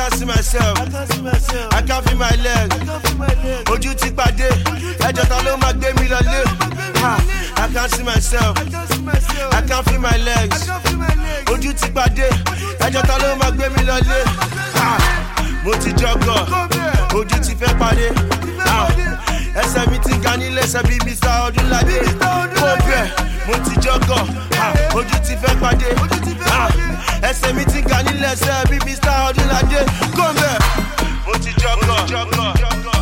can't see myself. I can't feel my legs. Ojú ti pàdé. Ẹjọ́ ta ló máa gbé mi lọlé. I can't see myself. I can't feel my legs. Ojú ti pàdé. Ẹjọ́ ta ló máa gbé mi lọlé. Mo ti jọgọ̀. Ojú ti fẹ́ pàdé. Ẹsẹ̀ mi ti ga nílé ẹsẹ̀ bíi Mr. Ọdúnládé. Mo bẹ̀, mo ti jọgọ̀. Ojú ti fẹ́ pàdé. Ẹsẹ̀ mi ti ga nílé ẹsẹ̀ bíi Mr. Ọdúnládé. Mo bẹ̀, mo ti jọgọ̀.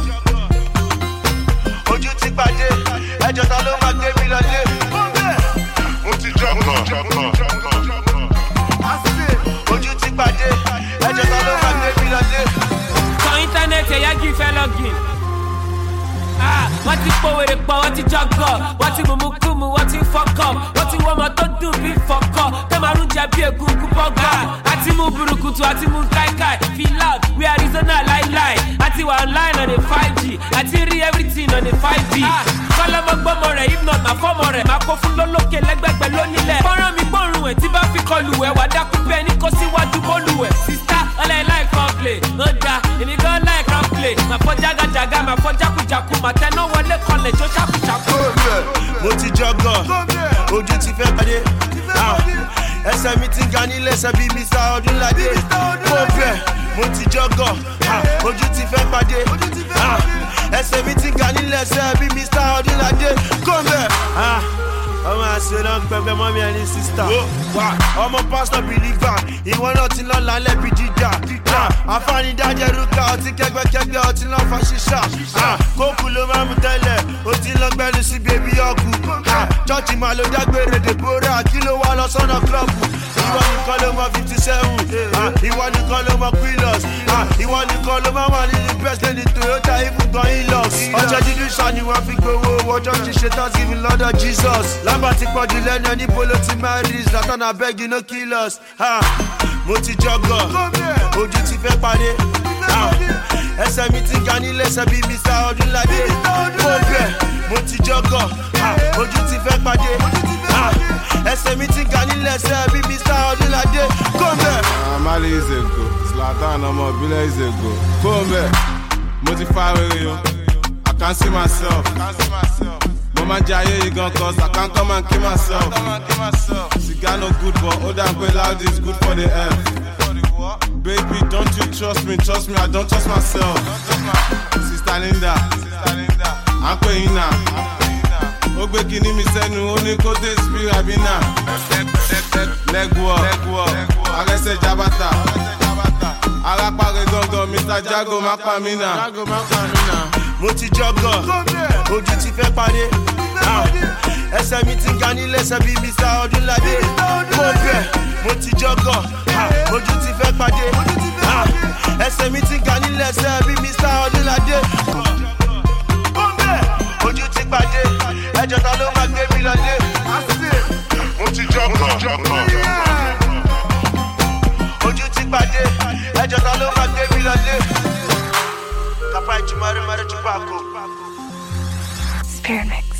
Ojú ti pàdé. Ẹjọ́ ta ló máa gbé mi lọlé. Mo ti jọgọ̀. Ojú ti pàdé. Ẹjọ́ ta ló máa gbé mi lọlé. Kan íńtánẹ́ẹ̀tì ẹ̀yà kì í fẹ́ login. Wọ́n ti pòwèrè pọ̀, wọ́n ti jọgọ̀, wọ́n ti mùmúkùmù, wọ́n ti fọ́kọ̀, wọ́n ti wọ́n ọmọ tó dùn bí fọ́kọ̀, tẹ́ máa ń jẹ bí egungun bọ́gà. Àti mú burúkutu, àti mú káíkáí, feel loud, we Arizona láíláí. Àti wà online on a 5G, àti rí everything on a 5G. Kọ́lọ́mọ gbọ́mọ rẹ̀, if not máa fọ́mọ rẹ̀, máa kó fún lólókè lẹ́gbẹ̀gbẹ̀ lónílẹ̀. Fọ́nrán mi gbọ́rùn ẹ̀ tí bá fi kọlù ẹ̀, wà dákú bẹ́ẹ̀ ní kó síwájú bólú ẹ̀. Sista ọlẹ́ láì kan play, ó da, èmi gan láì kan play. Màá fọ́ jágàjàgà, màá fọ́ jákujàku, màá tẹná wọlé kọlẹ̀ tó ṣàkùṣàkù. Mo ti jọgọ̀, ojú ti fẹ́ pàdé. Ẹsẹ̀ mi ti ga nílé ẹsẹ̀ bíi Mr. Ọdúnládé. Mo bẹ̀, mo ti jọgọ̀, ojú ti fẹ́ pàdé. Ẹsẹ̀ mi ti ga nílé ẹsẹ̀ bíi Mr. Ọdúnládé. Mo bẹ̀, ọmọ àṣẹlẹ̀ ń pẹpẹ mọ́ mi ẹni sísítà. Ọmọ pásítọ̀ bìlígbà, ìwọ náà ti lọ lálẹ́ bí jíjà. Àfáàní dájẹ́ rúkà, ọtí kẹgbẹ́kẹgbẹ́, ọtí lọ́ fa ṣíṣà. Kókù ló máa mú tẹ́lẹ̀, ó ti lọ gbẹ́nu sí bèbí ọkù. Chọ́ọ̀chì máa ló dágbére Deborah, kí ló wá lọ sọ́nà klọ́ọ̀bù. Ìwọ nìkan ló mọ 57, ìwọ nìkan ló mọ Quillos. Ìwọ nìkan ló máa wà nínú best lane Toyota ibùgbọ̀n Hilux. Ọjọ́ dídú ṣá ni wọ́n fi gbowó, ọjọ́ ti ṣe Thanksgiving lọ́dọ̀ Jesus. Lábà ti pọ̀jù lẹ́nu ẹni polo ti máa rí Zlatan abeg you no kill us. Mo ti jọgọ̀, ojú ti fẹ́ pàdé. Ẹsẹ̀ mi ti ga nílé ẹsẹ̀ bíi Mr. Ọdúnládé. Mo bẹ̀, mo ti jọgọ̀, ojú ti fẹ́ pàdé. Ẹsẹ̀ mi ti ga nílé ẹsẹ̀ bíi Mr. Ọdúnládé. Mo bẹ̀. Mali is a go, Zlatan ọmọ ìbílẹ̀ is a go. Mo bẹ̀, mo ti fa rere o, I can see myself. Mo máa ń jẹ ayé yìí gan cause I can't come and kill myself. Cigar no good but ó dà pé loud is good for the health. Baby, don't you trust me, I don't trust myself. Sister Linda, à ń pè yín náà. Ó gbé kíní mi sẹ́nu, ó ní kó dé sí Rabina. Legwork, arẹ́sẹ̀ Jabata. Arápáre gangan, Mr. Jago má pa mí náà. Mo ti jọgọ̀, ojú ti fẹ́ pàdé. Ẹsẹ̀ mi ti ga nílé ẹsẹ̀ bíi Mr. Ọdúnládé. Mo bẹ̀, mo ti jọgọ̀, ojú ti fẹ́ pàdé. Ẹsẹ̀ mi ti ga nílé ẹsẹ̀ bíi Mr. Ọdúnládé. Mo bẹ̀, ojú ti pàdé. Ẹjọ́ ta ló máa gbé mi lọlé. Mo ti jọgọ̀, ojú ti pàdé. Ẹjọ́ ta ló máa gbé mi lọlé. Kapai Chumari Mari Chupako. Spearmint.